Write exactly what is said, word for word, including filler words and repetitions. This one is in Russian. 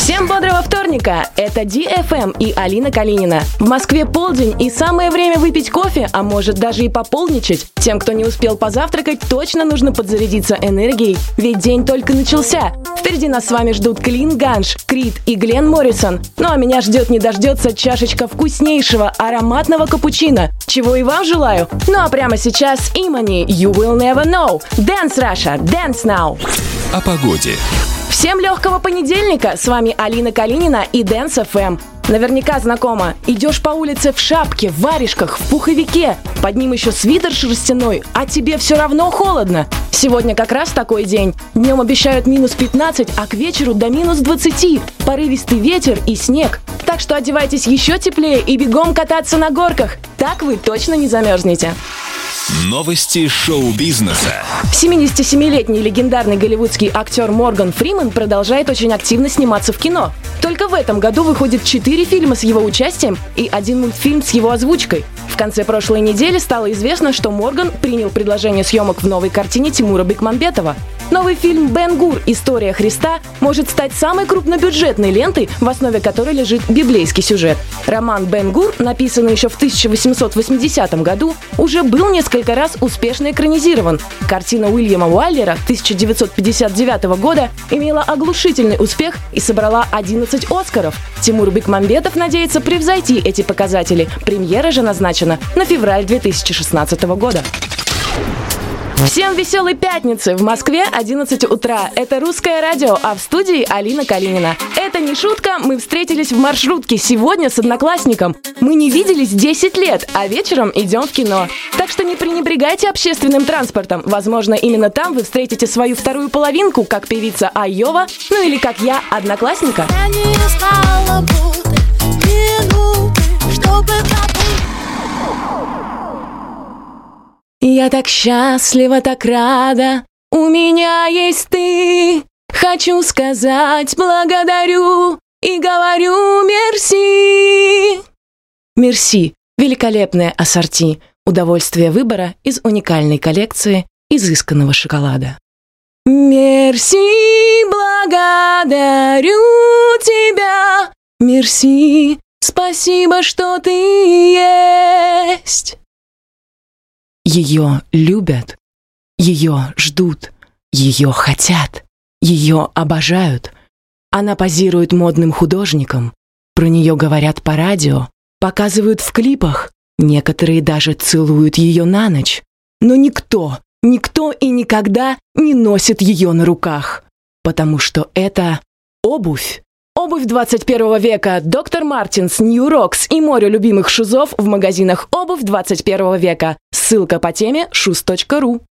Всем бодрого вторника! Это ди эф эм и Алина Калинина. В Москве полдень и самое время выпить кофе, а может даже и пополничать. Тем, кто не успел позавтракать, точно нужно подзарядиться энергией, ведь день только начался. Впереди нас с вами ждут Клин Ганш, Крид и Глен Моррисон. Ну а меня ждет не дождется чашечка вкуснейшего ароматного капучино, чего и вам желаю. Ну а прямо сейчас Имани, You Will Never Know. Dance Russia, Dance Now. О погоде. Всем легкого понедельника! С вами Алина Калинина и Dance эф эм. Наверняка знакомо. Идешь по улице в шапке, в варежках, в пуховике. Под ним еще свитер шерстяной, а тебе все равно холодно. Сегодня как раз такой день. Днем обещают минус пятнадцать, а к вечеру до минус двадцать. Порывистый ветер и снег. Так что одевайтесь еще теплее и бегом кататься на горках. Так вы точно не замерзнете. Новости шоу-бизнеса. семидесятисемилетний легендарный голливудский актер Морган Фриман продолжает очень активно сниматься в кино. Только в этом году выходит четыре фильма с его участием и один мультфильм с его озвучкой. В конце прошлой недели стало известно, что Морган принял предложение съемок в новой картине Тимура Бекмамбетова. Новый фильм «Бен-Гур. История Христа» может стать самой крупнобюджетной лентой, в основе которой лежит библейский сюжет. Роман «Бен-Гур», написанный еще в тысяча восемьсот восьмидесятом году, уже был несколько раз успешно экранизирован. Картина Уильяма Уайлера тысяча девятьсот пятьдесят девятого года имела оглушительный успех и собрала одиннадцать Оскаров. Тимур Бекмамбетов надеется превзойти эти показатели. Премьера же назначена на февраль две тысячи шестнадцатого года. Всем веселой пятницы! В Москве одиннадцать утра. Это «Русское радио», а в студии Алина Калинина. Это не шутка, мы встретились в маршрутке сегодня с одноклассником. Мы не виделись десять лет, а вечером идем в кино. Так что не пренебрегайте общественным транспортом. Возможно, именно там вы встретите свою вторую половинку, как певица Айова, ну или как я, одноклассника. Я не стала будто минуты, чтобы Я так счастлива, так рада, у меня есть ты. Хочу сказать благодарю и говорю мерси. Мерси – великолепное ассорти, удовольствие выбора из уникальной коллекции изысканного шоколада. Мерси, благодарю тебя, мерси, спасибо, что ты есть. Ее любят, ее ждут, ее хотят, ее обожают. Она позирует модным художникам, про нее говорят по радио, показывают в клипах, некоторые даже целуют ее на ночь. Но никто, никто и никогда не носит ее на руках, потому что это обувь. Обувь двадцать первого века. Доктор Мартинс, Нью Рокс и море любимых шузов в магазинах «Обувь двадцать первого века». Ссылка по теме шуз точка ру.